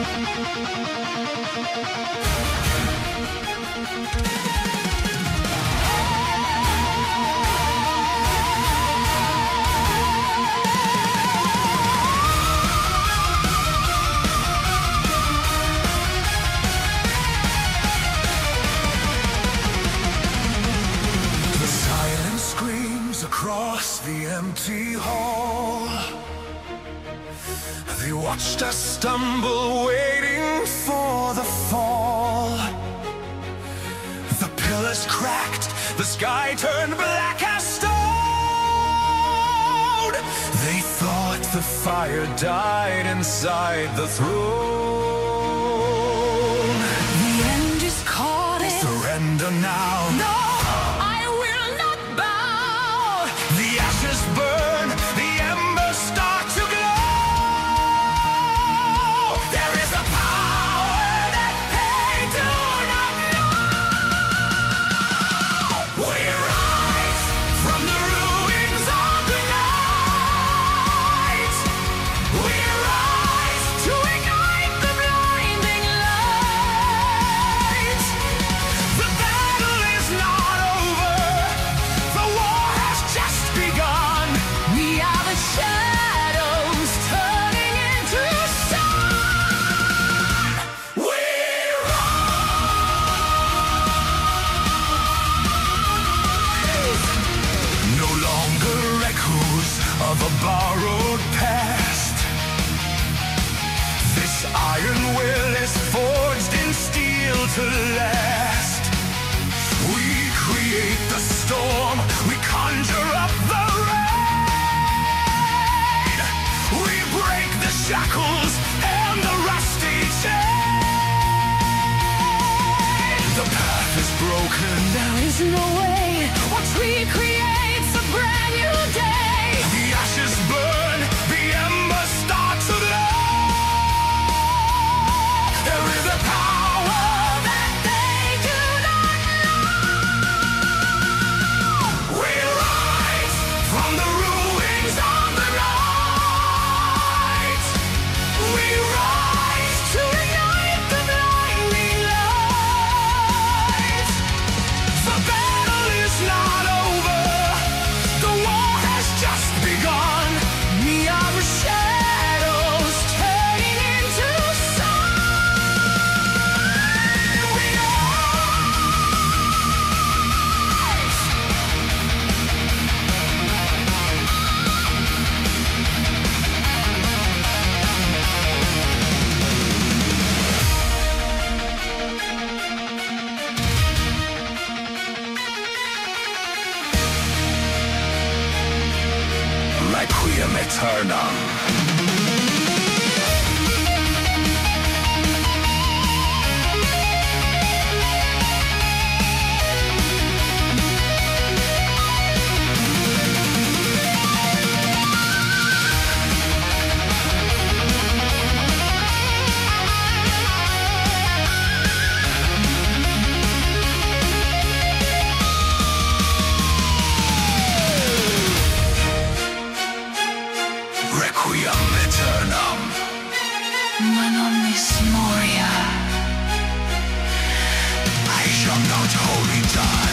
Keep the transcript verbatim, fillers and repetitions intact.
Across the empty hall, they watched us stumble, waiting for the fall. The pillars cracked, the sky turned black as stone. They thought the fire died inside the throne. The end is calling. Surrender now. No! Burn, the embers start to glow. There is a power that they do not know. We rise from the ruins of the night. We rise to ignite the blinding light. The battle is not over. The war has just begun. Shadows turning into sun. We rise. No longer echoes of a borrowed past. This iron will is forged in steel to last. We create the storm. We conjure up the shackles and the rusty chain. The path is broken. There is no way. What recreates a brand new day. The ashes burn. The embers start to glow. There is a power that they do not know. We rise from the ruins of the night. We rise to ignite the blinding light. The battle is not over. The war has just begun. We are shadows turning into sun. We Requiem Aeternam. Requiem Aeternam. Mano Miss Moria. I shall not wholly die.